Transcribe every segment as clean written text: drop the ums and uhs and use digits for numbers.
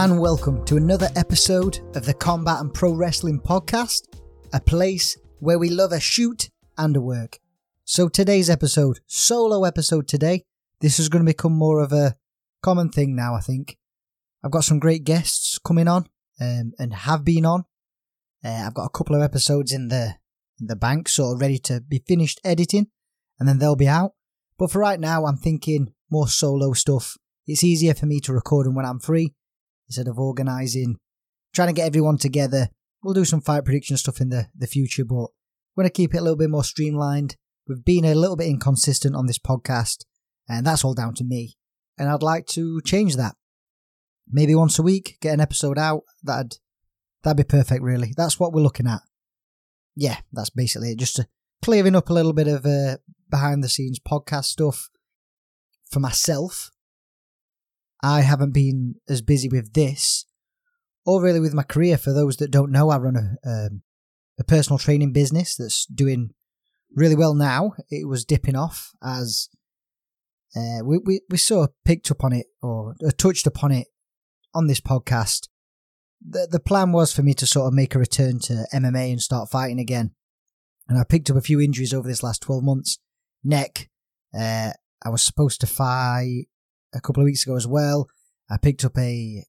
and welcome to another episode of the Combat and Pro Wrestling Podcast, a place where we love a shoot and a work. So today's episode, solo episode today, this is going to become more of a common thing now, I think. I've got some great guests coming on, and have been on. I've got a couple of episodes in the bank, sort of ready to be finished editing, and then they'll be out. But for right now, I'm thinking more solo stuff. It's easier for me to record them when I'm free, instead of organising, trying to get everyone together. We'll do some fight prediction stuff in the future, but I'm going to keep it a little bit more streamlined. We've been a little bit inconsistent on this podcast, and that's all down to me. And I'd like to change that. Maybe once a week, get an episode out. That'd be perfect, really. That's what we're looking at. Yeah, that's basically it. Just clearing up a little bit of behind-the-scenes podcast stuff for myself. I haven't been as busy with this, or really with my career. For those that don't know, I run a personal training business that's doing really well now. It was dipping off as we sort of picked up on it, or touched upon it on this podcast. The plan was for me to sort of make a return to MMA and start fighting again. And I picked up a few injuries over this last 12 months. Neck, I was supposed to fight a couple of weeks ago as well. I picked up a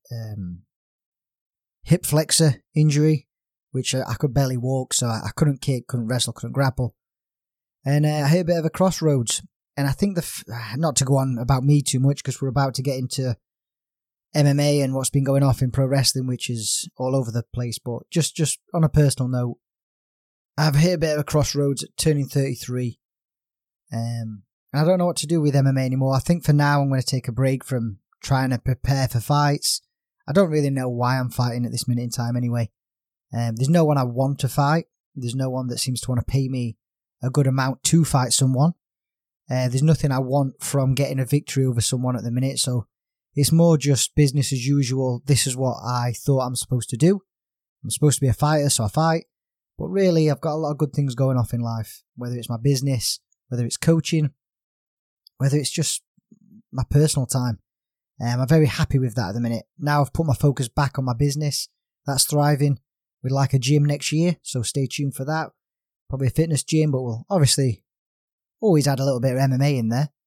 hip flexor injury, which I could barely walk, so I couldn't kick, couldn't wrestle, couldn't grapple. And I hit a bit of a crossroads. And I think not to go on about me too much, because we're about to get into MMA and what's been going off in pro wrestling, which is all over the place. But just on a personal note, I've hit a bit of a crossroads at turning 33. And I don't know what to do with MMA anymore. I think for now I'm going to take a break from trying to prepare for fights. I don't really know why I'm fighting at this minute in time anyway. There's no one I want to fight. There's no one that seems to want to pay me a good amount to fight someone. There's nothing I want from getting a victory over someone at the minute. So it's more just business as usual. This is what I thought I'm supposed to do. I'm supposed to be a fighter, so I fight. But really, I've got a lot of good things going off in life. Whether it's my business, whether it's coaching, whether it's just my personal time. I'm very happy with that at the minute. Now I've put my focus back on my business. That's thriving. We'd like a gym next year, so stay tuned for that. Probably a fitness gym, but we'll obviously always add a little bit of MMA in there.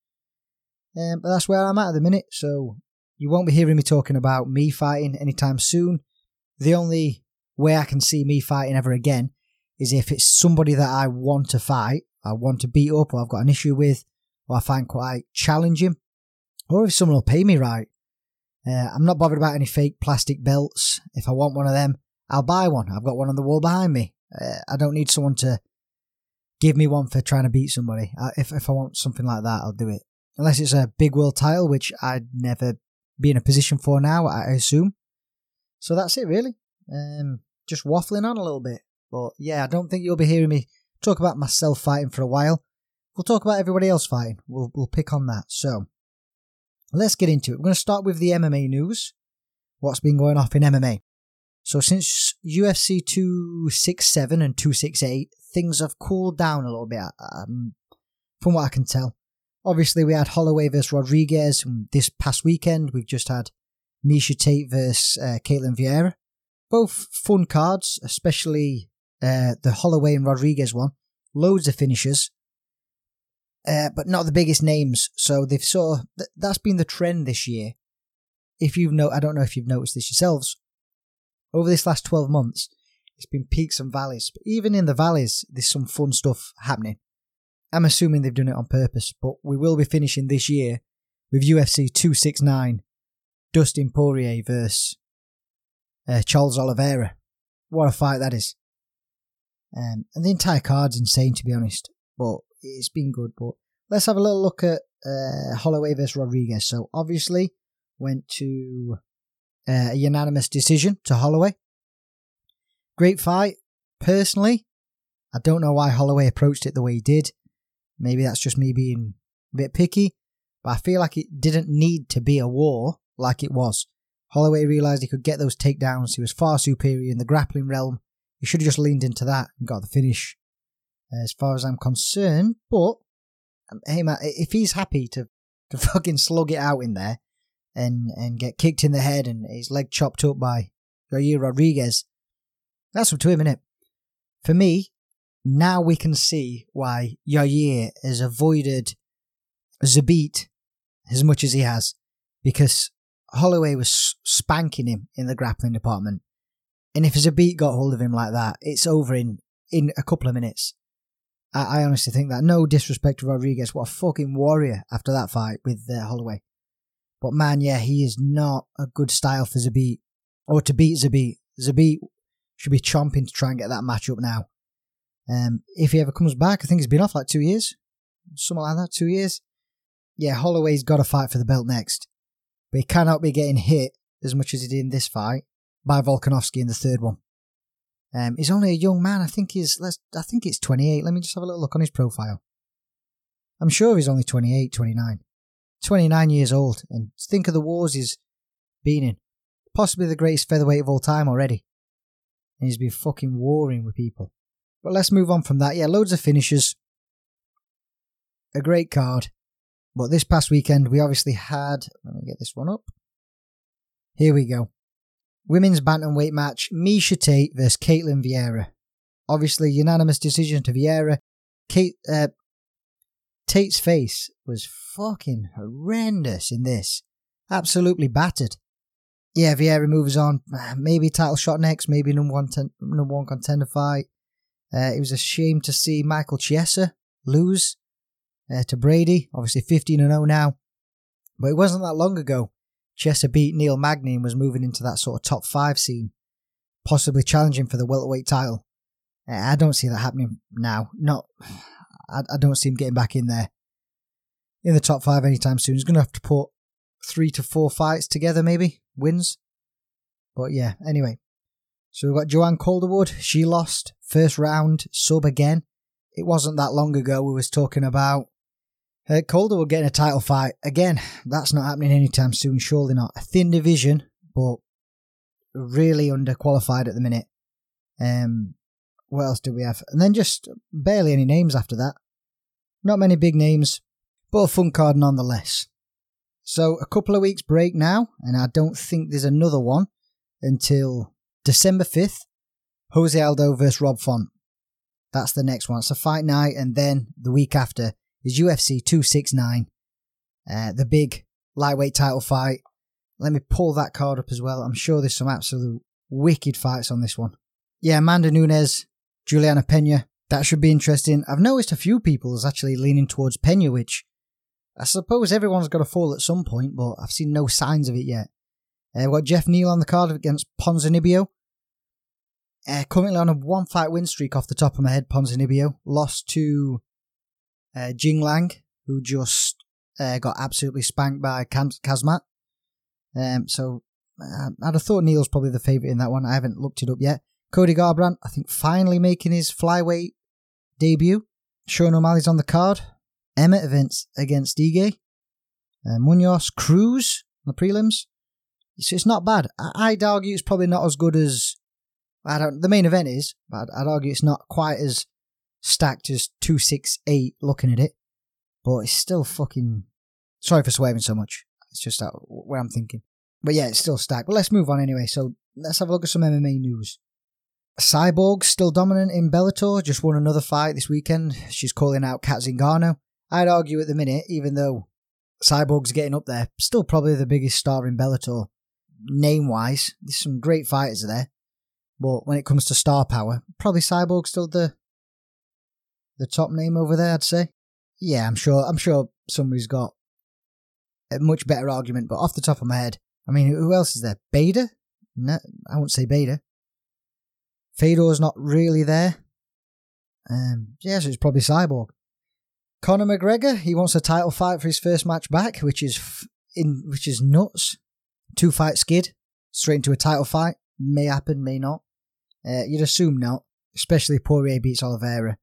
But that's where I'm at the minute, so you won't be hearing me talking about me fighting anytime soon. The only way I can see me fighting ever again is if it's somebody that I want to fight, I want to beat up, or I've got an issue with, or I find quite challenging, or if someone will pay me right. I'm not bothered about any fake plastic belts. If I want one of them, I'll buy one. I've got one on the wall behind me. I don't need someone to give me one for trying to beat somebody. If I want something like that, I'll do it. Unless it's a big world title, which I'd never be in a position for now, I assume. So that's it, really. Just waffling on a little bit. But yeah, I don't think you'll be hearing me talk about myself fighting for a while. We'll talk about everybody else fighting. We'll pick on that. So let's get into it. We're going to start with the MMA news. What's been going off in MMA? So since UFC 267 and 268, things have cooled down a little bit, from what I can tell. Obviously, we had Holloway versus Rodriguez this past weekend. We've just had Miesha Tate versus Caitlin Vieira. Both fun cards, especially the Holloway and Rodriguez one. Loads of finishers, but not the biggest names. So they've that's been the trend this year. I don't know if you've noticed this yourselves. Over this last 12 months, it's been peaks and valleys. But even in the valleys, there's some fun stuff happening. I'm assuming they've done it on purpose, but we will be finishing this year with UFC 269, Dustin Poirier versus Charles Oliveira. What a fight that is. And the entire card's insane, to be honest, but it's been good. But let's have a little look at Holloway versus Rodriguez. So obviously went to a unanimous decision to Holloway. Great fight. Personally, I don't know why Holloway approached it the way he did. Maybe that's just me being a bit picky, but I feel like it didn't need to be a war like it was. Holloway realised he could get those takedowns. He was far superior in the grappling realm. He should have just leaned into that and got the finish, as far as I'm concerned. But, hey man, if he's happy to fucking slug it out in there, and get kicked in the head and his leg chopped up by Yair Rodriguez. That's up to him, innit? For me, now we can see why Yair has avoided Zabit as much as he has, because Holloway was spanking him in the grappling department. And if Zabit got hold of him like that, it's over in a couple of minutes. I honestly think that. No disrespect to Rodriguez, what a fucking warrior after that fight with Holloway. But man, yeah, he is not a good style for Zabit, or to beat Zabit. Zabit should be chomping to try and get that matchup now. If he ever comes back, I think he's been off like 2 years. Something like that, 2 years. Yeah, Holloway's got to fight for the belt next. But he cannot be getting hit as much as he did in this fight by Volkanovski in the third one. He's only a young man. I think it's 28. Let me just have a little look on his profile. I'm sure he's only 28, 29. 29 years old, and think of the wars he's been in. Possibly the greatest featherweight of all time already. And he's been fucking warring with people. But let's move on from that. Yeah, loads of finishes. A great card. But this past weekend, we obviously had... Let me get this one up. Here we go. Women's bantamweight match. Miesha Tate versus Caitlin Vieira. Obviously, unanimous decision to Vieira. Tate's face was fucking horrendous in this. Absolutely battered. Yeah, Vieira moves on. Maybe title shot next. Maybe number one contender fight. It was a shame to see Michael Chiesa lose to Brady. Obviously 15-0 now. But it wasn't that long ago. Chiesa beat Neil Magny and was moving into that sort of top 5 scene. Possibly challenging for the welterweight title. I don't see that happening now. I don't see him getting back in there. In the top 5 anytime soon. He's going to have to put 3 to 4 fights together maybe. Wins. But yeah, anyway. So we've got Joanne Calderwood. She lost. First round. Sub again. It wasn't that long ago we was talking about Calderwood getting a title fight. Again, that's not happening anytime soon. Surely not. A thin division, but really underqualified at the minute. What else do we have? And then just barely any names after that. Not many big names, but a fun card nonetheless. So a couple of weeks break now, and I don't think there's another one until December 5th. Jose Aldo versus Rob Font. That's the next one. It's a fight night, and then the week after is UFC 269. The big lightweight title fight. Let me pull that card up as well. I'm sure there's some absolute wicked fights on this one. Yeah, Amanda Nunes, Juliana Pena. That should be interesting. I've noticed a few people is actually leaning towards Pena, which I suppose everyone's got to fall at some point, but I've seen no signs of it yet. We've got Jeff Neal on the card against Ponzinibbio. Currently on a 1-fight win streak off the top of my head, Ponzinibbio. Lost to Jing Lang, who just got absolutely spanked by Kazmat. So I'd have thought Neal's probably the favourite in that one. I haven't looked it up yet. Cody Garbrandt, I think, finally making his flyweight debut. Sean O'Malley's on the card. Emmett against Ige. Munoz, Cruz on the prelims. So it's not bad. I'd argue it's probably not as good as... the main event is, but I'd argue it's not quite as stacked as 268 looking at it. But it's still fucking... Sorry for swearing so much. It's just where I'm thinking. But yeah, it's still stacked. But let's move on anyway. So let's have a look at some MMA news. Cyborg still dominant in Bellator. Just won another fight this weekend. She's calling out Kat Zingano. I'd argue at the minute, even though Cyborg's getting up there, still probably the biggest star in Bellator. Name-wise, there's some great fighters there. But when it comes to star power, probably Cyborg's still the top name over there, I'd say. Yeah, I'm sure somebody's got a much better argument, but off the top of my head, I mean, who else is there? Bader? No, I won't say Bader. Fedor's not really there. Yeah, so it's probably Cyborg. Conor McGregor, he wants a title fight for his first match back, which is nuts. 2-fight skid, straight into a title fight. May happen, may not. You'd assume not, especially if Poirier beats Oliveira.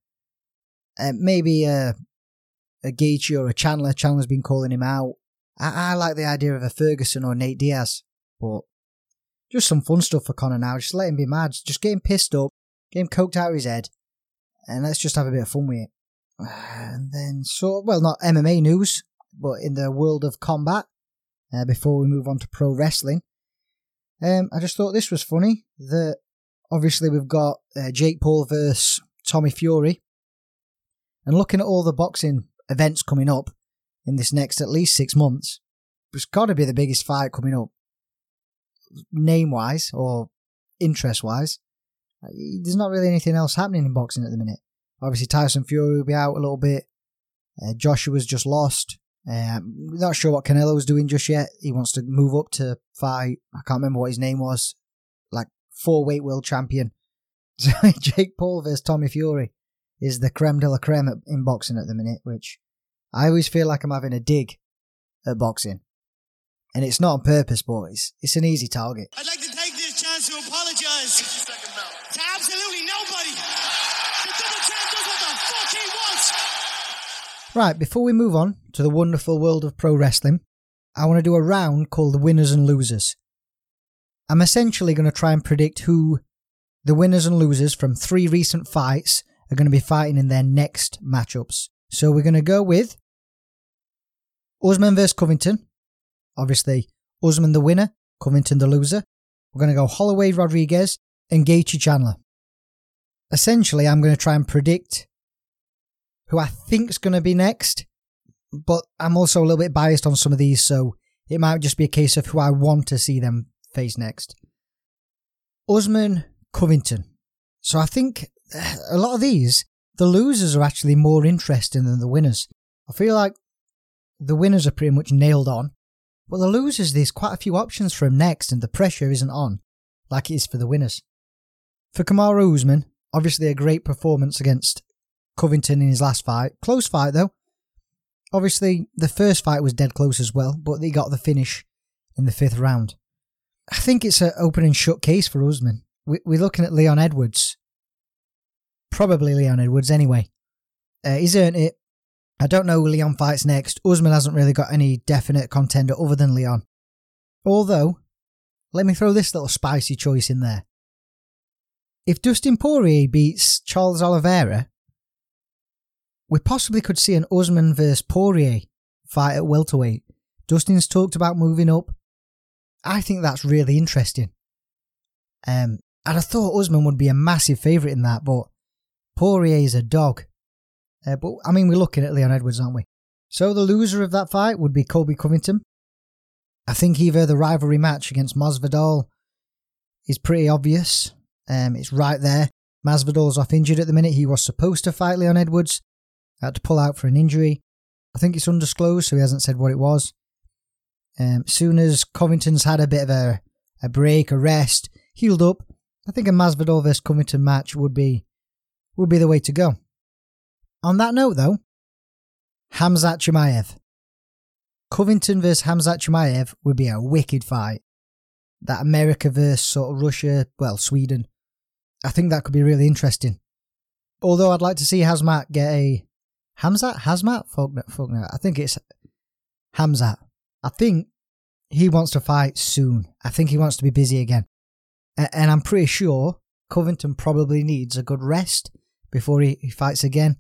Maybe a Gaethje or a Chandler. Chandler's been calling him out. I like the idea of a Ferguson or Nate Diaz, but just some fun stuff for Conor now. Just let him be mad. Just get him pissed up, get him coked out of his head, and let's just have a bit of fun with it. And then, not MMA news, but in the world of combat, before we move on to pro wrestling. I just thought this was funny, that obviously we've got Jake Paul versus Tommy Fury, and looking at all the boxing events coming up in this next at least 6 months, it's got to be the biggest fight coming up, name-wise or interest-wise. There's not really anything else happening in boxing at the minute. Obviously Tyson Fury will be out a little bit. Joshua's just lost. Not sure what Canelo's doing just yet. He wants to move up to fight, I can't remember what his name was, like 4-weight world champion. So Jake Paul versus Tommy Fury is the creme de la creme in boxing at the minute, which I always feel like I'm having a dig at boxing. And it's not on purpose, boys. It's an easy target. I'd like to take this chance to apologize to absolutely nobody. The double champ does what the fuck he wants. Right, before we move on to the wonderful world of pro wrestling, I want to do a round called the winners and losers. I'm essentially going to try and predict who the winners and losers from 3 recent fights are going to be fighting in their next matchups. So we're going to go with Usman vs Covington. Obviously, Usman the winner, Covington the loser. We're going to go Holloway Rodriguez and Gaethje Chandler. Essentially, I'm going to try and predict who I think's going to be next, but I'm also a little bit biased on some of these, so it might just be a case of who I want to see them face next. Usman, Covington. So I think a lot of these, the losers are actually more interesting than the winners. I feel like the winners are pretty much nailed on, but the losers, there's quite a few options for them next, and the pressure isn't on like it is for the winners. For Kamaru Usman, obviously a great performance against Covington in his last fight. Close fight though. Obviously the first fight was dead close as well, but he got the finish in the 5th round. I think it's an open and shut case for Usman. We're looking at Leon Edwards. Probably Leon Edwards anyway. He's earned it. I don't know who Leon fights next. Usman hasn't really got any definite contender other than Leon. Although, let me throw this little spicy choice in there. If Dustin Poirier beats Charles Oliveira, we possibly could see an Usman vs Poirier fight at welterweight. Dustin's talked about moving up. I think that's really interesting. And I thought Usman would be a massive favourite in that, but Poirier is a dog. But I mean, we're looking at Leon Edwards, aren't we? So the loser of that fight would be Colby Covington. I think either the rivalry match against Masvidal is pretty obvious. It's right there. Masvidal's off injured at the minute. He was supposed to fight Leon Edwards. Had to pull out for an injury. I think it's undisclosed, so he hasn't said what it was. Soon as Covington's had a bit of a break, a rest, healed up, I think a Masvidal vs Covington match would be the way to go. On that note though, Khamzat Chimaev. Covington vs Khamzat Chimaev would be a wicked fight. That America versus sort of Russia, well, Sweden. I think that could be really interesting. Although I'd like to see Khamzat get a... Hazmat? Fuck no. I think it's Khamzat. I think he wants to fight soon. I think he wants to be busy again. And I'm pretty sure Covington probably needs a good rest before he fights again.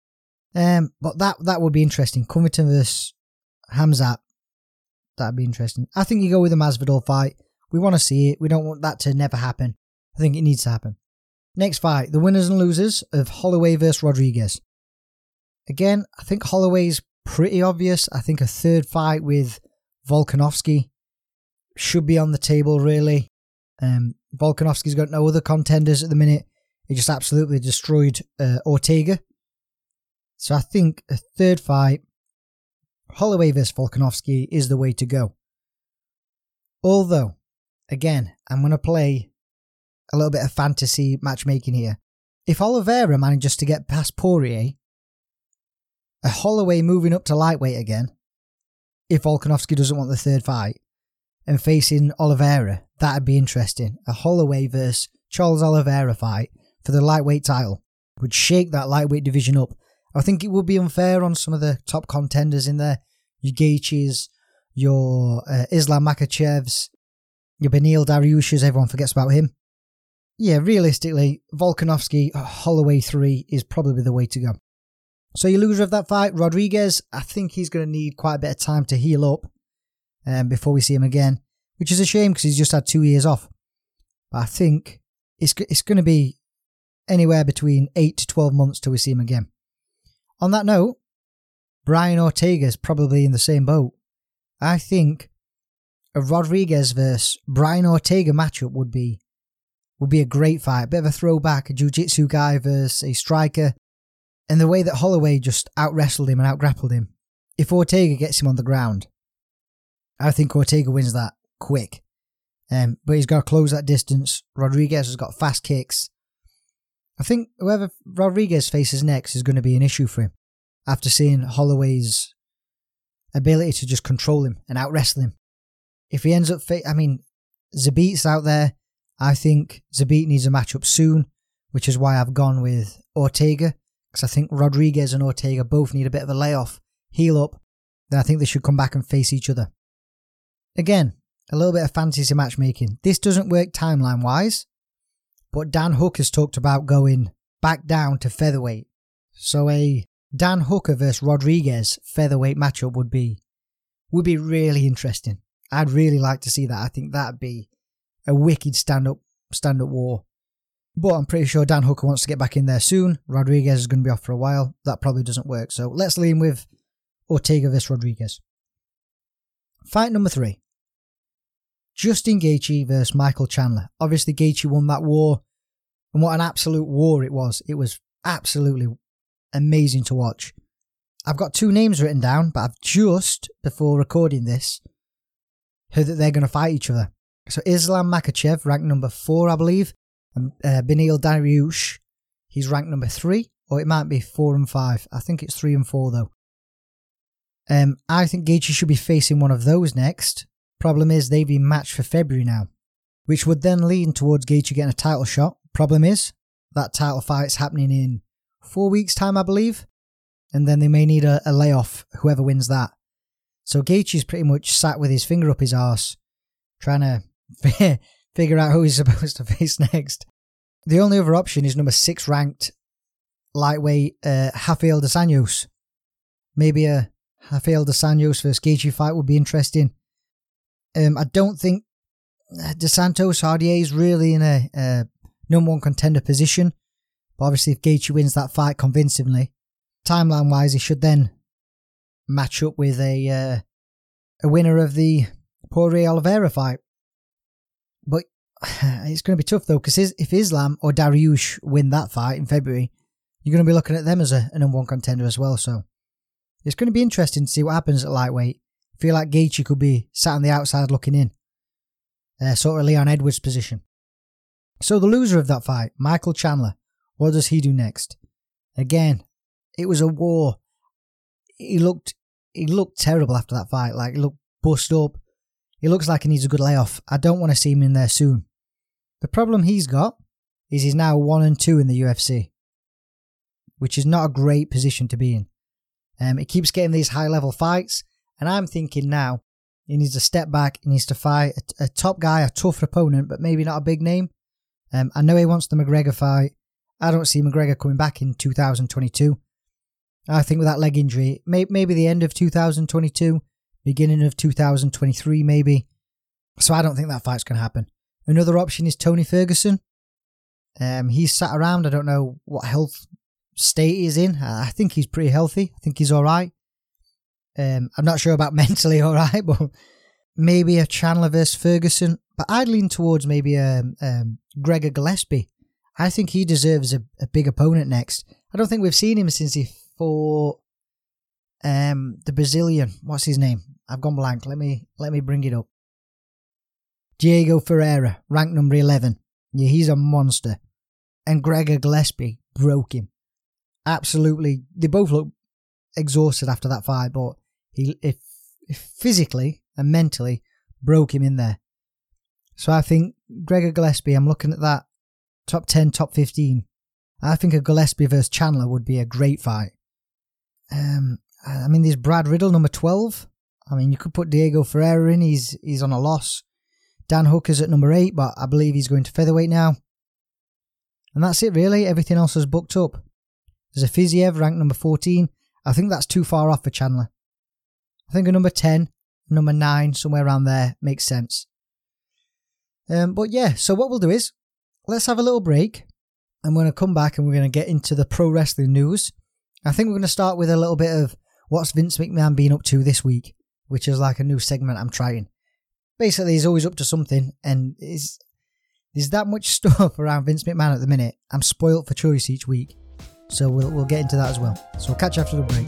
But that would be interesting. Covington versus Khamzat. That'd be interesting. I think you go with the Masvidal fight. We want to see it. We don't want that to never happen. I think it needs to happen. Next fight, the winners and losers of Holloway versus Rodriguez. Again, I think Holloway's pretty obvious. I think a third fight with Volkanovski should be on the table, really. Volkanovski's got no other contenders at the minute. He just absolutely destroyed Ortega. So I think a third fight, Holloway vs Volkanovski, is the way to go. Although, again, I'm going to play a little bit of fantasy matchmaking here. If Oliveira manages to get past Poirier, a Holloway moving up to lightweight again, if Volkanovski doesn't want the third fight, and facing Oliveira, that'd be interesting. A Holloway versus Charles Oliveira fight for the lightweight title would shake that lightweight division up. I think it would be unfair on some of the top contenders in there. Your Gaethjes, your Islam Makhachevs, your Beneil Dariushas, everyone forgets about him. Yeah, realistically, Volkanovski, Holloway 3 is probably the way to go. So your loser of that fight, Rodriguez, I think he's going to need quite a bit of time to heal up. before we see him again, which is a shame because he's just had 2 years off. But I think it's going to be anywhere between 8 to 12 months till we see him again. On that note, Brian Ortega's probably in the same boat. I think a Rodriguez versus Brian Ortega matchup would be a great fight. A bit of a throwback, a jiu-jitsu guy versus a striker. And the way that Holloway just out-wrestled him and out-grappled him. If Ortega gets him on the ground, I think Ortega wins that quick. But he's got to close that distance. Rodriguez has got fast kicks. I think whoever Rodriguez faces next is going to be an issue for him. After seeing Holloway's ability to just control him and out-wrestle him. If he ends up... Zabit's out there. I think Zabit needs a matchup soon, which is why I've gone with Ortega, because I think Rodriguez and Ortega both need a bit of a layoff, heal up, then I think they should come back and face each other. Again, a little bit of fantasy matchmaking. This doesn't work timeline-wise, but Dan Hook has talked about going back down to featherweight. So a Dan Hooker versus Rodriguez featherweight matchup would be really interesting. I'd really like to see that. I think that'd be a wicked stand-up war. But I'm pretty sure Dan Hooker wants to get back in there soon. Rodriguez is going to be off for a while. That probably doesn't work. So let's lean with Ortega versus Rodriguez. Fight number 3. Justin Gaethje versus Michael Chandler. Obviously, Gaethje won that war. And what an absolute war it was. It was absolutely amazing to watch. I've got 2 names written down, but I've just, before recording this, heard that they're going to fight each other. So Islam Makhachev, ranked number 4, I believe. And Beneil Dariush, he's ranked number 3. Or it might be 4 and 5. I think it's 3 and 4 though. I think Gaethje should be facing one of those next. Problem is they've been matched for February now. Which would then lean towards Gaethje getting a title shot. Problem is, that title fight's happening in 4 weeks' time, I believe. And then they may need a layoff, whoever wins that. So Gaethje's pretty much sat with his finger up his arse, trying to figure out who he's supposed to face next. The only other option is number 6 ranked lightweight Rafael dos Anjos. Maybe a Rafael dos Anjos versus Gaethje fight would be interesting. I don't think Dos Santos RDA is really in a number 1 contender position. But obviously if Gaethje wins that fight convincingly, timeline wise he should then match up with a winner of the Poirier Oliveira fight. But it's going to be tough though, because if Islam or Dariush win that fight in February, you're going to be looking at them as a number 1 contender as well. So it's going to be interesting to see what happens at lightweight. I feel like Gaethje could be sat on the outside looking in. Sort of Leon Edwards' position. So the loser of that fight, Michael Chandler, what does he do next? Again, it was a war. He looked terrible after that fight. Like, he looked bust up. He looks like he needs a good layoff. I don't want to see him in there soon. The problem he's got is he's now 1 and 2 in the UFC, which is not a great position to be in. He keeps getting these high-level fights, and I'm thinking now he needs to step back. He needs to fight a top guy, a tougher opponent, but maybe not a big name. I know he wants the McGregor fight. I don't see McGregor coming back in 2022. I think with that leg injury, maybe the end of 2022, beginning of 2023 maybe. So I don't think that fight's going to happen. Another option is Tony Ferguson. He's sat around. I don't know what health state he's in. I think he's pretty healthy. I think he's alright. I'm not sure about mentally alright, but maybe a Chandler versus Ferguson. But I'd lean towards maybe Gregor Gillespie. I think he deserves a big opponent next. I don't think we've seen him since he fought the Brazilian. What's his name? I've gone blank. Let me bring it up. Diego Ferreira, ranked number 11. Yeah, he's a monster. And Gregor Gillespie broke him. Absolutely. They both look exhausted after that fight, but he physically and mentally broke him in there. So I think Gregor Gillespie, I'm looking at that top 10, top 15. I think a Gillespie versus Chandler would be a great fight. I mean, there's Brad Riddle, number 12. I mean, you could put Diego Ferreira in. He's on a loss. Dan Hooker's at number 8, but I believe he's going to featherweight now. And that's it, really. Everything else is booked up. There's a Fiziev, ranked number 14. I think that's too far off for Chandler. I think a number 10, number 9, somewhere around there, makes sense. But yeah, so what we'll do is, let's have a little break. I'm going to come back and we're going to get into the pro wrestling news. I think we're going to start with a little bit of what's Vince McMahon been up to this week, which is like a new segment I'm trying. Basically, he's always up to something, and there's that much stuff around Vince McMahon at the minute. I'm spoilt for choice each week, so we'll get into that as well. So we'll catch you after the break.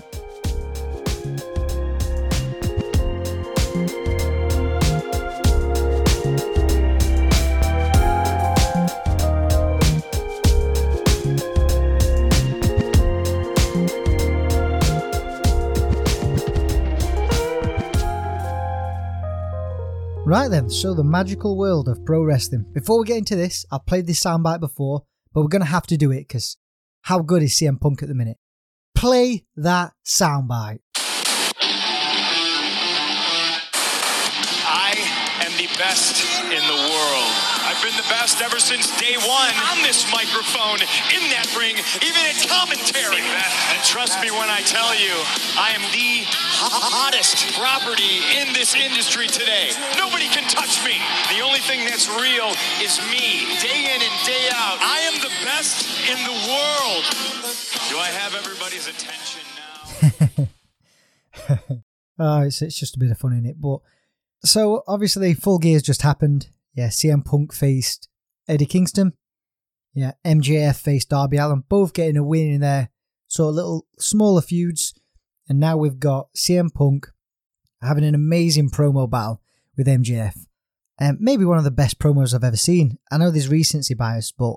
Right then, so the magical world of pro wrestling. Before we get into this, I've played this soundbite before, but we're going to have to do it because how good is CM Punk at the minute? Play that soundbite. I am the best in the world. I've been the best ever since day one on this microphone, in that ring, even in commentary. And trust me when I tell you, I am the hottest property in this industry today. Nobody can touch me. The only thing that's real is me, day in and day out. I am the best in the world. Do I have everybody's attention now? It's just a bit of fun in it. But so obviously Full Gear's just happened. Yeah, CM Punk faced Eddie Kingston. Yeah, MJF faced Darby Allin, both getting a win in their sort of little smaller feuds. And now we've got CM Punk having an amazing promo battle with MJF. Maybe one of the best promos I've ever seen. I know there's recency bias, but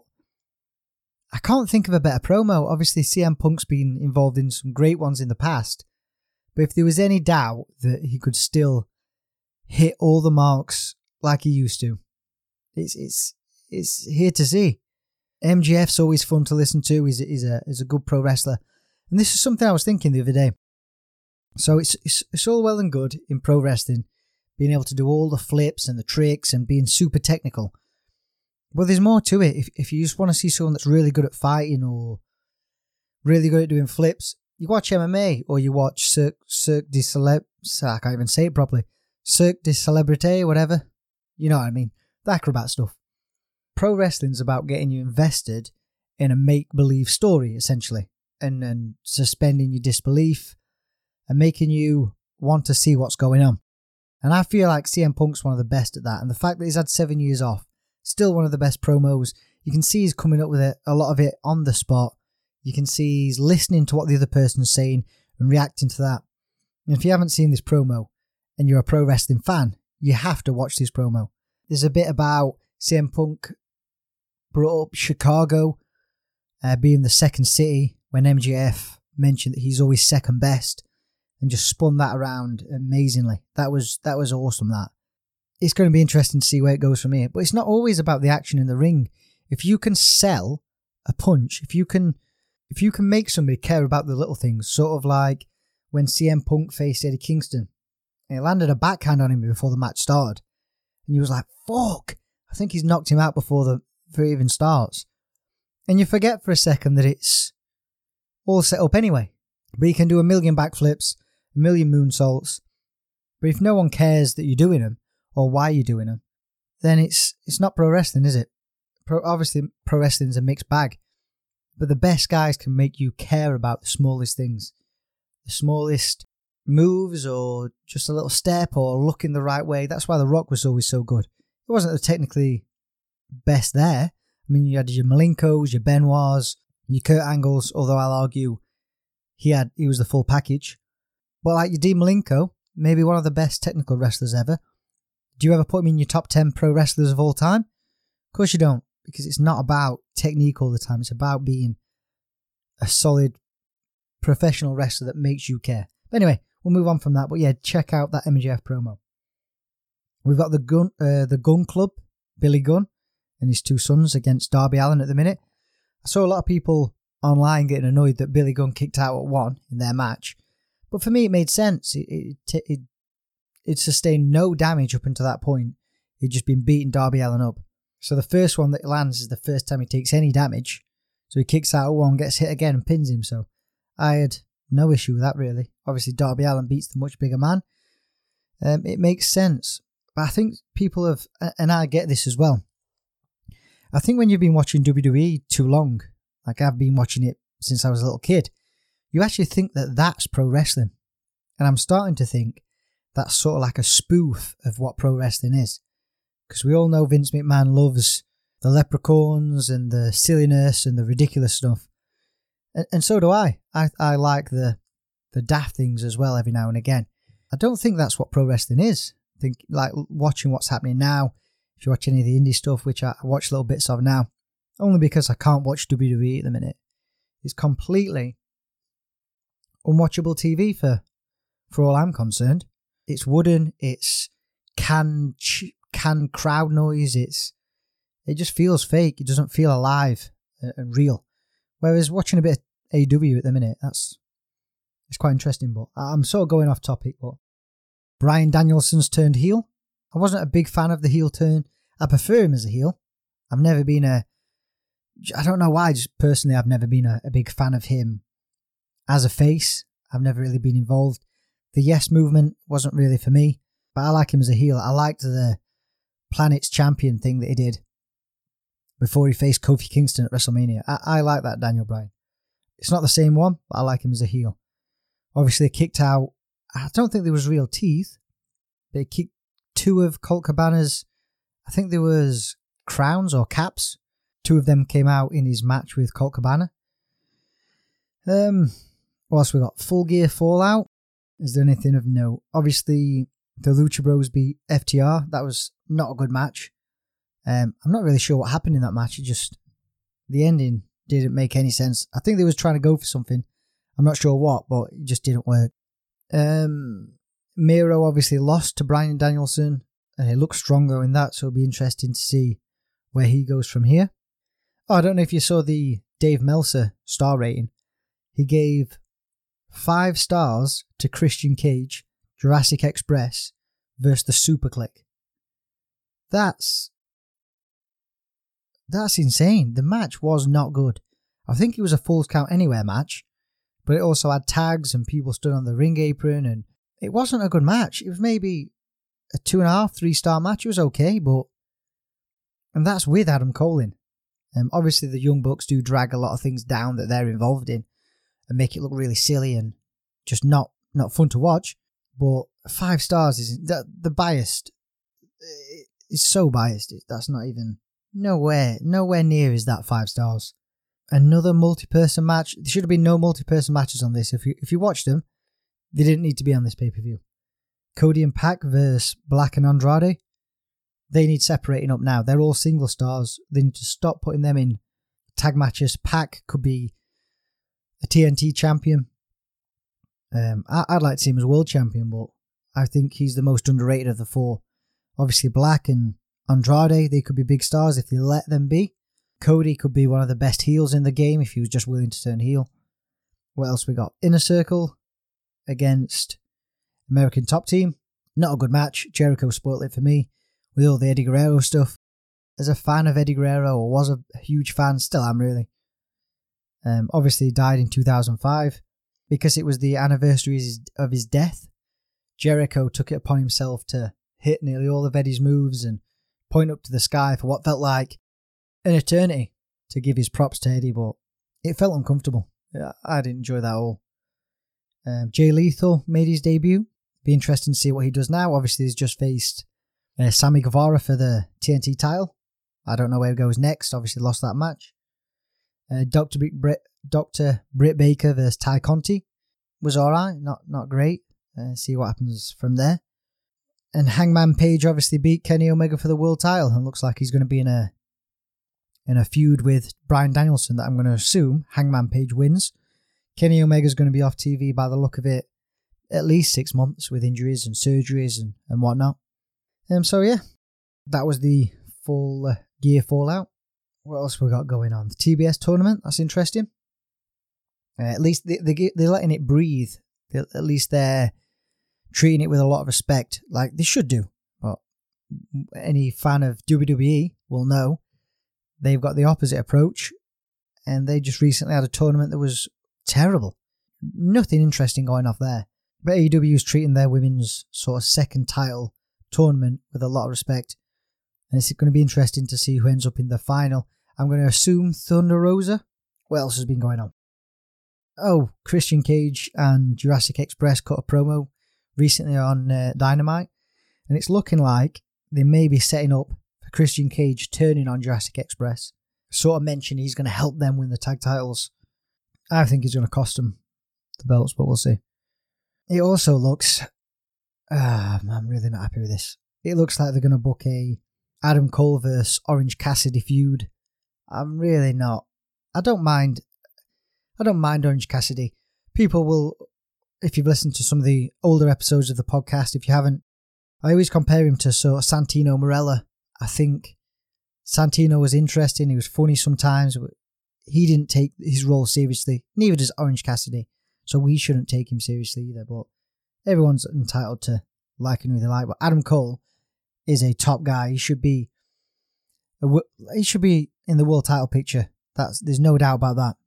I can't think of a better promo. Obviously, CM Punk's been involved in some great ones in the past. But if there was any doubt that he could still hit all the marks like he used to, it's here to see. MJF's always fun to listen to. He's a good pro wrestler. And this is something I was thinking the other day. So it's all well and good in pro wrestling, being able to do all the flips and the tricks and being super technical. But there's more to it. If you just want to see someone that's really good at fighting or really good at doing flips, you watch MMA or you watch Cirque du Soleil. I can't even say it properly. Cirque du Celebrité, whatever. You know what I mean. The acrobat stuff. Pro wrestling's about getting you invested in a make-believe story, essentially. And suspending your disbelief and making you want to see what's going on. And I feel like CM Punk's one of the best at that. And the fact that he's had 7 years off, still one of the best promos. You can see he's coming up with it, a lot of it on the spot. You can see he's listening to what the other person's saying and reacting to that. And if you haven't seen this promo and you're a pro wrestling fan, you have to watch this promo. There's a bit about CM Punk brought up Chicago being the second city when MJF mentioned that he's always second best and just spun that around amazingly. That was awesome, that. It's going to be interesting to see where it goes from here. But it's not always about the action in the ring. If you can sell a punch, if you can make somebody care about the little things, sort of like when CM Punk faced Eddie Kingston, and he landed a backhand on him before the match started. And he was like, fuck, I think he's knocked him out before it even starts. And you forget for a second that it's all set up anyway. But you can do 1,000,000 backflips, 1,000,000 moonsaults. But if no one cares that you're doing them, or why you're doing them, then it's not pro wrestling, is it? Obviously, pro wrestling's a mixed bag. But the best guys can make you care about the smallest things. The smallest moves, or just a little step, or looking the right way. That's why The Rock was always so good. He wasn't the technically best there. I mean, you had your Malenkos, your Benoits, your Kurt Angles, although I'll argue he was the full package. But like your Dean Malenko, maybe one of the best technical wrestlers ever. Do you ever put him in your top 10 pro wrestlers of all time? Of course you don't, because it's not about technique all the time. It's about being a solid professional wrestler that makes you care. But anyway, we'll move on from that. But yeah, check out that MJF promo. We've got the Gun Club, Billy Gunn and his two sons against Darby Allin at the minute. I saw a lot of people online getting annoyed that Billy Gunn kicked out at 1 in their match. But for me, it made sense. It sustained no damage up until that point. He'd just been beating Darby Allin up. So the first one that lands is the first time he takes any damage. So he kicks out at 1, gets hit again and pins him. So I had no issue with that, really. Obviously, Darby Allin beats the much bigger man. It makes sense. But I think people have, and I get this as well, I think when you've been watching WWE too long, like I've been watching it since I was a little kid, you actually think that that's pro wrestling. And I'm starting to think that's sort of like a spoof of what pro wrestling is. Because we all know Vince McMahon loves the leprechauns and the silliness and the ridiculous stuff. And so do I. I like the daft things as well every now and again. I don't think that's what pro wrestling is. I think like watching what's happening now, if you watch any of the indie stuff, which I watch little bits of now, only because I can't watch WWE at the minute, it's completely unwatchable TV for all I'm concerned. It's wooden, it's canned crowd noise, it just feels fake, it doesn't feel alive and real. Whereas watching a bit of AEW at the minute, it's quite interesting, but I'm sort of going off topic, but Bryan Danielson's turned heel. I wasn't a big fan of the heel turn. I prefer him as a heel. I've never been I don't know why, just personally, I've never been a big fan of him as a face. I've never really been involved. The Yes movement wasn't really for me, but I like him as a heel. I liked the Planet's Champion thing that he did before he faced Kofi Kingston at WrestleMania. I like that Daniel Bryan. It's not the same one, but I like him as a heel. Obviously, kicked out, I don't think there was real teeth. They kicked 2 of Colt Cabana's, I think there was crowns or caps. 2 of them came out in his match with Colt Cabana. What else we got? Full Gear Fallout. Is there anything of note? Obviously, the Lucha Bros beat FTR. That was not a good match. I'm not really sure what happened in that match. The ending didn't make any sense. I think they was trying to go for something. I'm not sure what, but it just didn't work. Miro obviously lost to Bryan Danielson. He looks stronger in that, so it'll be interesting to see where he goes from here. Oh, I don't know if you saw the Dave Meltzer star rating. He gave 5 stars to Christian Cage, Jurassic Express versus the Super Click. That's insane. The match was not good. I think it was a Falls Count Anywhere match, but it also had tags and people stood on the ring apron, and it wasn't a good match. It was maybe a 2.5, 3-star match. It was okay, and that's with Adam Cole in. Obviously, the Young Bucks do drag a lot of things down that they're involved in and make it look really silly and just not fun to watch. But 5 stars isn't the biased. It's so biased. That's not even nowhere near is that 5 stars. Another multi-person match. There should have been no multi-person matches on this. If you watched them, they didn't need to be on this pay-per-view. Cody and Pac versus Black and Andrade. They need separating up now. They're all single stars. They need to stop putting them in tag matches. Pac could be a TNT champion. I'd like to see him as world champion, but I think he's the most underrated of the 4. Obviously, Black and Andrade, they could be big stars if they let them be. Cody could be one of the best heels in the game if he was just willing to turn heel. What else we got? Inner Circle against American Top Team. Not a good match. Jericho spoiled it for me with all the Eddie Guerrero stuff. As a fan of Eddie Guerrero, or was a huge fan, still am really. Obviously, he died in 2005. Because it was the anniversary of his death, Jericho took it upon himself to hit nearly all of Eddie's moves and point up to the sky for what felt like an eternity to give his props to Eddie, but it felt uncomfortable. I didn't enjoy that at all. Jay Lethal made his debut. Be interesting to see what he does now. Obviously, he's just faced Sammy Guevara for the TNT title. I don't know where he goes next. Obviously, lost that match. Dr. Britt Baker versus Ty Conti was alright, not great. See what happens from there. And Hangman Page obviously beat Kenny Omega for the world title and looks like he's going to be in a feud with Bryan Danielson that I'm going to assume Hangman Page wins. Kenny Omega's going to be off TV by the look of it at least 6 months with injuries and surgeries and whatnot. So yeah, that was the Full Gear Fallout. What else we got going on? The TBS tournament, that's interesting. At least they're letting it breathe. At least they're treating it with a lot of respect, like they should do. But any fan of WWE will know they've got the opposite approach, and they just recently had a tournament that was terrible. Nothing interesting going off there. But AEW is treating their women's sort of second title tournament with a lot of respect. And it's going to be interesting to see who ends up in the final. I'm going to assume Thunder Rosa. What else has been going on? Oh, Christian Cage and Jurassic Express cut a promo recently on Dynamite. And it's looking like they may be setting up for Christian Cage turning on Jurassic Express. Sort of mentioned he's going to help them win the tag titles. I think he's going to cost them the belts, but we'll see. It also looks... I'm really not happy with this. It looks like they're going to book a Adam Cole vs Orange Cassidy feud. I'm really not. I don't mind Orange Cassidy. People will, if you've listened to some of the older episodes of the podcast, if you haven't, I always compare him to sort of Santino Marella. I think Santino was interesting. He was funny sometimes. But he didn't take his role seriously. Neither does Orange Cassidy. So we shouldn't take him seriously either. But everyone's entitled to liking who they like. But Adam Cole is a top guy. He should be in the world title picture. There's no doubt about that.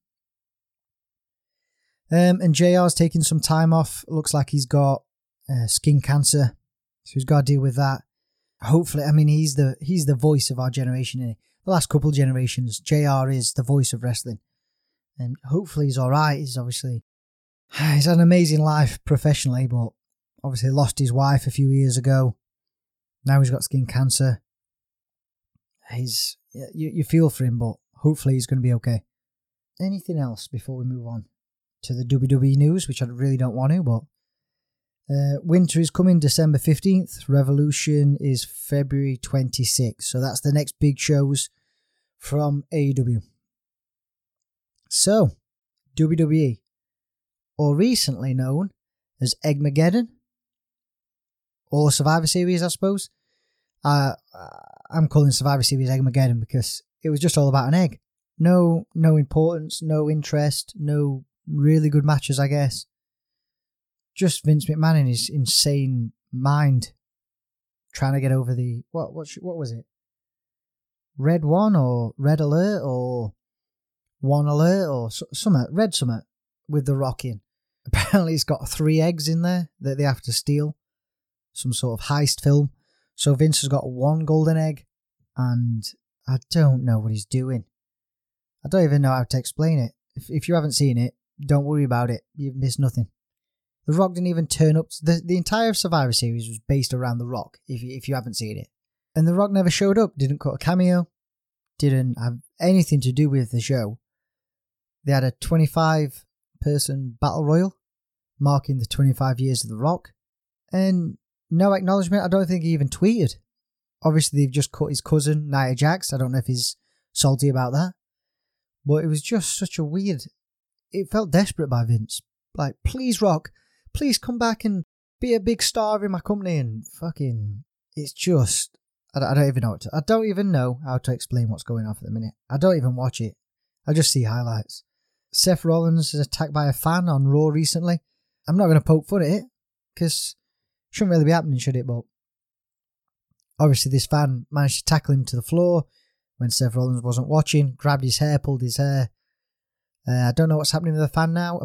And JR's taking some time off. Looks like he's got skin cancer, so he's got to deal with that. Hopefully, I mean, he's the voice of our generation. Isn't he? The last couple of generations, JR is the voice of wrestling, and hopefully he's all right. He's had an amazing life professionally, but obviously lost his wife a few years ago. Now he's got skin cancer. You feel for him, but hopefully he's going to be okay. Anything else before we move on to the WWE news, which I really don't want to, but Winter is coming December 15th. Revolution is February 26th. So that's the next big shows from AEW. So, WWE, or recently known as Eggmageddon, or Survivor Series, I suppose. I'm calling Survivor Series Eggmageddon because it was just all about an egg. No importance, no interest, no really good matches, I guess. Just Vince McMahon in his insane mind trying to get over the... What was it? Red One or Red Alert or One Alert or something, Red Summit with The Rock in. Apparently it's got 3 eggs in there that they have to steal. Some sort of heist film. So Vince has got 1 golden egg and I don't know what he's doing. I don't even know how to explain it. If you haven't seen it, don't worry about it. You've missed nothing. The Rock didn't even turn up. The entire Survivor Series was based around The Rock, if you haven't seen it. And The Rock never showed up, didn't cut a cameo, didn't have anything to do with the show. They had a 25-person battle royal, marking the 25 years of The Rock. And no acknowledgement. I don't think he even tweeted. Obviously, they've just cut his cousin, Nia Jax. I don't know if he's salty about that. But it was just such a weird... It felt desperate by Vince. Like, please, Rock, please come back and be a big star in my company. And fucking... It's just... I don't even know I don't even know how to explain what's going on at the minute. I don't even watch it. I just see highlights. Seth Rollins is attacked by a fan on Raw recently. I'm not going to poke fun at it, because it shouldn't really be happening, should it? But obviously this fan managed to tackle him to the floor when Seth Rollins wasn't watching, grabbed his hair, pulled his hair. I don't know what's happening with the fan now.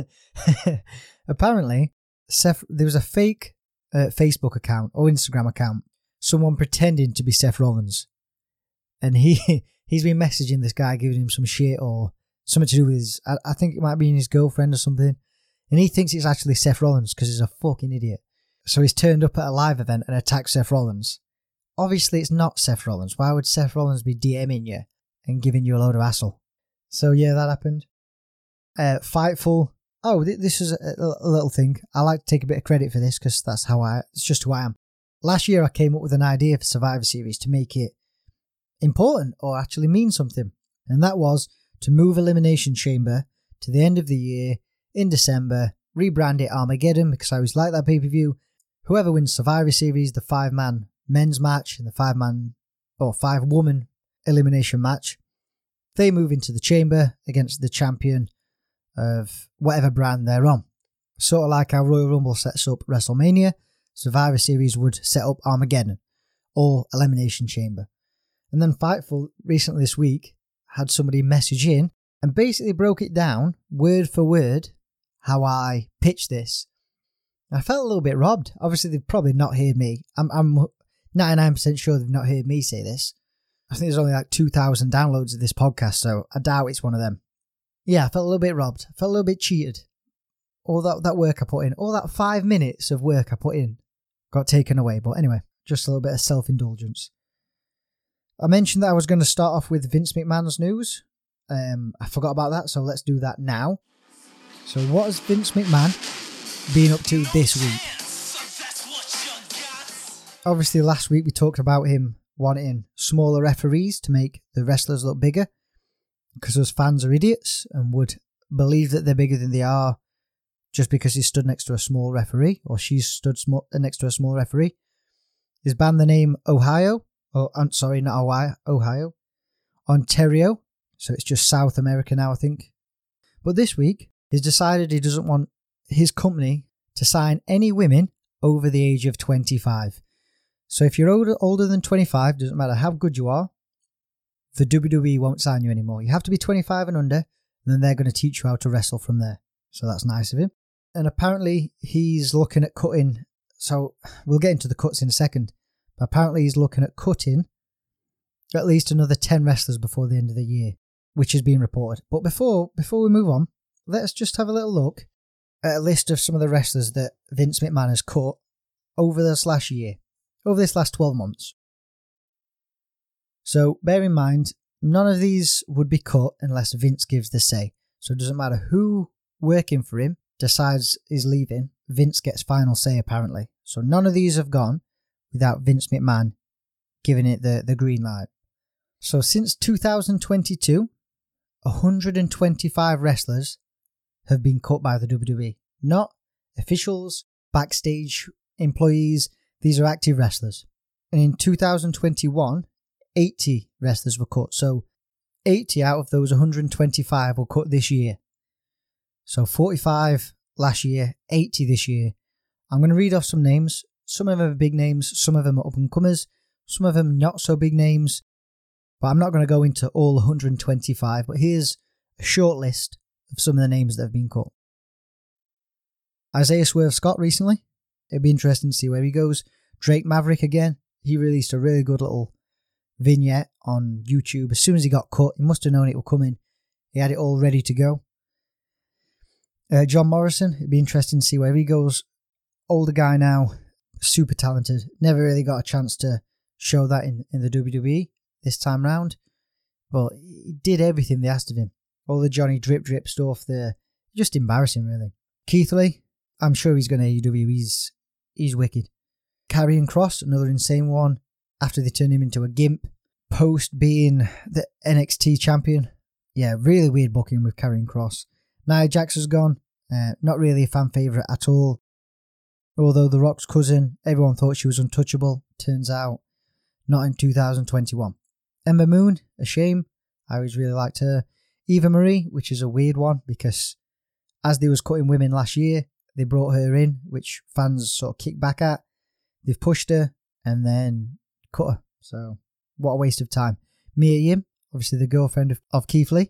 Apparently, there was a fake Facebook account or Instagram account, someone pretending to be Seth Rollins. And he's been messaging this guy, giving him some shit or something to do with his... I think it might be his girlfriend or something. And he thinks it's actually Seth Rollins because he's a fucking idiot. So he's turned up at a live event and attacked Seth Rollins. Obviously, it's not Seth Rollins. Why would Seth Rollins be DMing you and giving you a load of hassle? So yeah, that happened. Fightful. Oh, this is a little thing. I like to take a bit of credit for this because it's just who I am. Last year I came up with an idea for Survivor Series to make it important or actually mean something. And that was to move Elimination Chamber to the end of the year in December, rebrand it Armageddon because I always like that pay-per-view. Whoever wins Survivor Series, the 5-man men's match and the 5-woman elimination match, they move into the chamber against the champion of whatever brand they're on. Sort of like how Royal Rumble sets up WrestleMania, Survivor Series would set up Armageddon or Elimination Chamber. And then Fightful recently this week had somebody message in and basically broke it down word for word how I pitched this. I felt a little bit robbed. Obviously, they've probably not heard me. I'm 99% sure they've not heard me say this. I think there's only like 2,000 downloads of this podcast, so I doubt it's one of them. Yeah, I felt a little bit robbed. I felt a little bit cheated. All that work I put in, all that 5 minutes of work I put in got taken away. But anyway, just a little bit of self-indulgence. I mentioned that I was going to start off with Vince McMahon's news. I forgot about that, so let's do that now. So what has Vince McMahon been up to this week? Obviously, last week we talked about him wanting smaller referees to make the wrestlers look bigger because those fans are idiots and would believe that they're bigger than they are just because he stood next to a small referee or she stood next to a small referee. He's banned the name Ohio. Oh, I'm sorry, not Ohio. Ontario. So it's just South America now, I think. But this week, he's decided he doesn't want his company to sign any women over the age of 25. So if you're older than 25, doesn't matter how good you are, the WWE won't sign you anymore. You have to be 25 and under, and then they're going to teach you how to wrestle from there. So that's nice of him. And apparently he's looking at cutting, so we'll get into the cuts in a second, but apparently he's looking at cutting at least another 10 wrestlers before the end of the year, which has been reported. But before we move on, let's just have a little look at a list of some of the wrestlers that Vince McMahon has cut over this last year, over this last 12 months. So bear in mind, none of these would be cut unless Vince gives the say. So it doesn't matter who working for him decides is leaving, Vince gets final say apparently. So none of these have gone without Vince McMahon giving it the green light. So since 2022, 125 wrestlers have been cut by the WWE. Not officials, backstage employees, these are active wrestlers. And in 2021, 80 wrestlers were cut. So 80 out of those 125 were cut this year. So 45 last year, 80 this year. I'm going to read off some names. Some of them are big names, some of them are up-and-comers, some of them not so big names. But I'm not going to go into all 125, but here's a short list of some of the names that have been cut. Isaiah Swerve Scott recently. It'd be interesting to see where he goes. Drake Maverick again. He released a really good little vignette on YouTube. As soon as he got cut, he must have known it would come in. He had it all ready to go. John Morrison. It'd be interesting to see where he goes. Older guy now. Super talented. Never really got a chance to show that in the WWE this time round. But he did everything they asked of him. All the Johnny Drip stuff there. Just embarrassing, really. Keith Lee. I'm sure he's going to AEW. He's wicked. Karrion Kross, another insane one. After they turned him into a gimp. Post being the NXT champion. Yeah, really weird booking with Karrion Kross. Nia Jax has gone. Not really a fan favourite at all. Although The Rock's cousin, everyone thought she was untouchable. Turns out, not in 2021. Ember Moon, a shame. I always really liked her. Eva Marie, which is a weird one because as they was cutting women last year, they brought her in, which fans sort of kicked back at. They've pushed her and then cut her. So, what a waste of time. Mia Yim, obviously the girlfriend of Keith Lee.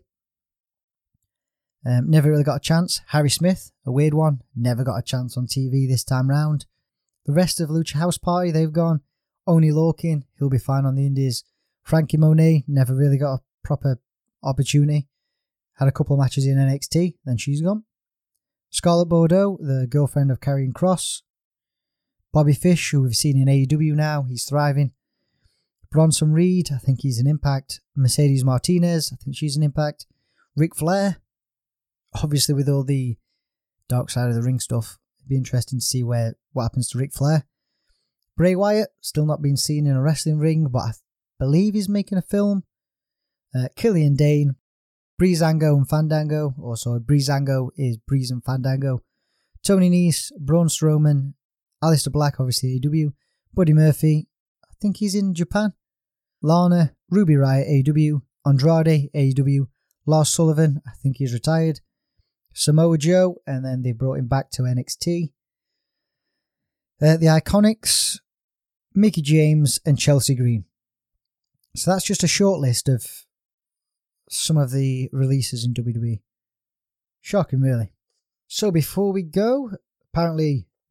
Never really got a chance. Harry Smith, a weird one. Never got a chance on TV this time round. The rest of Lucha House Party, they've gone. Oney Lorcan, he'll be fine on the indies. Frankie Monet, never really got a proper opportunity. Had a couple of matches in NXT, then she's gone. Scarlett Bordeaux, the girlfriend of Karrion Kross. Bobby Fish, who we've seen in AEW now, he's thriving. Bronson Reed, I think he's an Impact. Mercedes Martinez, I think she's an Impact. Ric Flair, obviously with all the Dark Side of the Ring stuff, it'd be interesting to see what happens to Ric Flair. Bray Wyatt, still not been seen in a wrestling ring, but I believe he's making a film. Killian Dane, Breezango and Fandango, Breezango is Breeze and Fandango. Tony Nese, Braun Strowman, Aleister Black, obviously AEW, Buddy Murphy, I think he's in Japan. Lana, Ruby Riott, AEW, Andrade, AEW, Lars Sullivan, I think he's retired. Samoa Joe, and then they brought him back to NXT. The Iconics, Mickie James, and Chelsea Green. So that's just a short list of some of the releases in WWE. Shocking, really. So before we go, apparently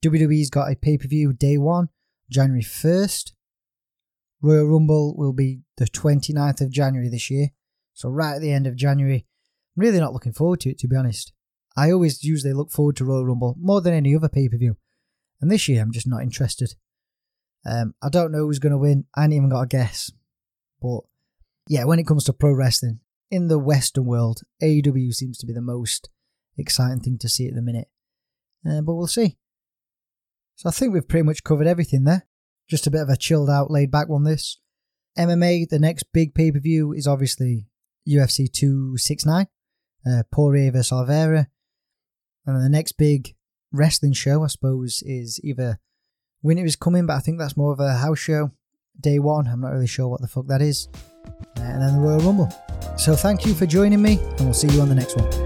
WWE's got a pay-per-view day 1, January 1st. Royal Rumble will be the 29th of January this year. So right at the end of January. I'm really not looking forward to it, to be honest. I always usually look forward to Royal Rumble more than any other pay-per-view. And this year I'm just not interested. I don't know who's going to win. I ain't even got a guess. But yeah, when it comes to pro wrestling, in the Western world, AEW seems to be the most exciting thing to see at the minute. But we'll see. So I think we've pretty much covered everything there. Just a bit of a chilled out, laid back one this. MMA, the next big pay-per-view is obviously UFC 269. Poirier vs Oliveira. And the next big wrestling show, I suppose, is either Winter is Coming, but I think that's more of a house show. Day 1, I'm not really sure what the fuck that is. And then the Royal Rumble. So thank you for joining me, and we'll see you on the next one.